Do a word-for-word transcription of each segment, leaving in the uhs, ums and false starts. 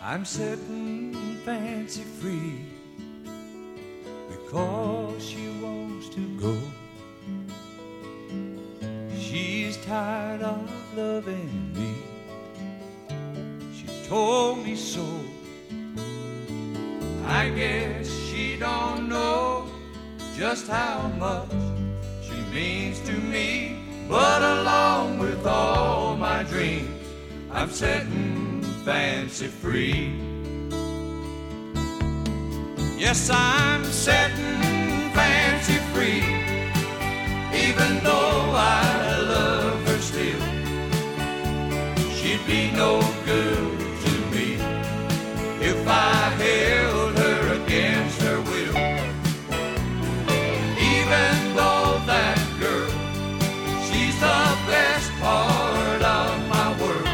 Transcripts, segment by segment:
I'm setting Fancy free because she wants to go. She's tired of loving me. She told me so. I guess she don't know just how much she means to me. But along with all my dreams, I'm setting Fancy free. Yes, I'm setting Fancy free, even though I love her still. She'd be no good to me if I held her against her will. Even though that girl, she's the best part of my world.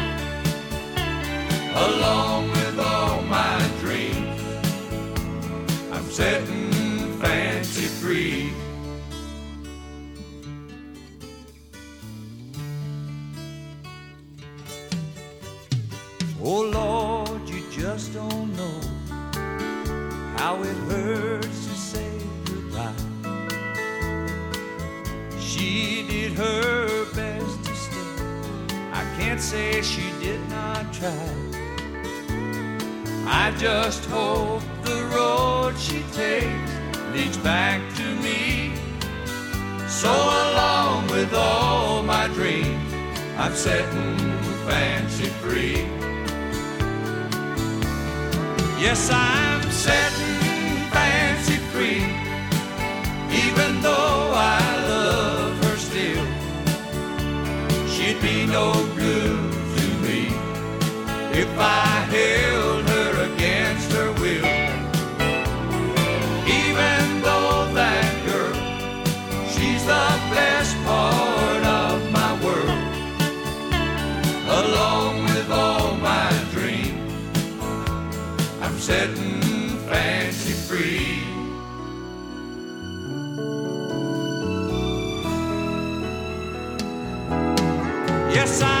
Along with all my dreams, I'm setting Fancy free. Oh Lord, you just don't know how it hurts to say goodbye. She did her best to stay. I can't say she did not try. I just hope the road she takes leads back to me. So along with all my dreams, I'm setting Fancy free. Yes, I'm setting Fancy free, even though I love her still. She'd be no good to me if I held her against her will. Even though that girl, she's the best part of my world. Along with all my dreams, I'm setting Fancy free. Yes, I